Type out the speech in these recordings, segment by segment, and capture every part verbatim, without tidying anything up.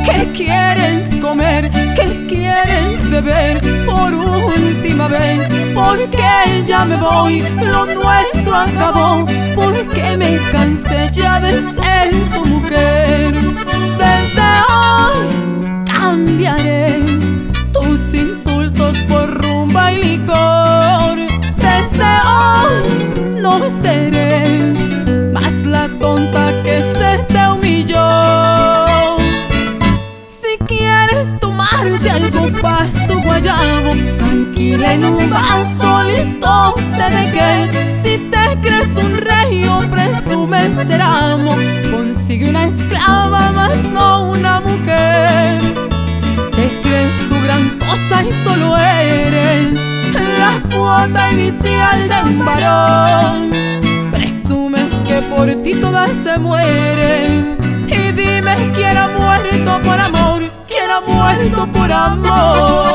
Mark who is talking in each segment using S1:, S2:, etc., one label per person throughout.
S1: ¿Qué quieres comer? ¿Qué quieres beber? Por última vez, porque ya me voy, lo nuestro acabó, porque me cansé ya de ser tu mujer. Desde hoy cambiaré tus insultos por rumba y licor. Desde hoy no seré más la tonta que se te humilló. Si quieres tomarte algo pa' tu guayabo, tranquila en un vaso, listo te dejé. Si te crees un rey o presumes ser amo, consigue una esclava más no una mujer. Te crees tu gran cosa y solo eres la cuota inicial de un varón. Presumes que por ti todas se mueren, y dime quién ha muerto por amor, quién ha muerto por amor.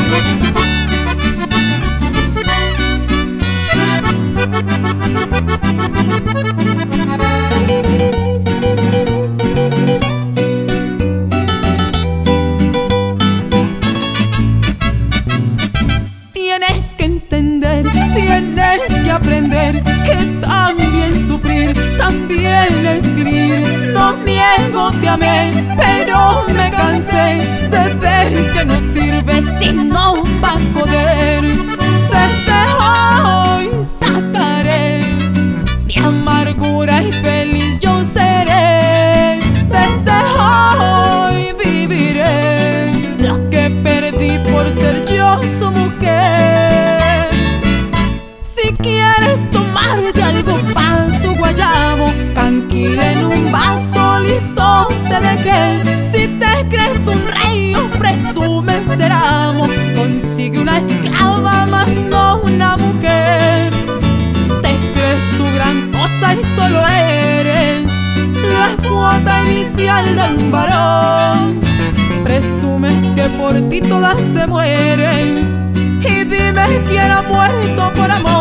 S1: Tienes que entender, tienes que aprender que también sufrir, también es vivir. No niego, te amé, pero me cansé de ver que no sirve si no va a poder. Desde hoy sacaré mi amargura y feliz yo seré. Desde hoy viviré lo que perdí por ser yo su mujer. Si quieres tomarte algo pa' tu guayabo, tranquila en un vaso, listo te dejé. Si te crees un rey o presumes ser amo, consigue una esclava más no una mujer. Te crees tu gran cosa y solo eres la cuota inicial de un varón. Presumes que por ti todas se mueren, y dime quién ha muerto por amor,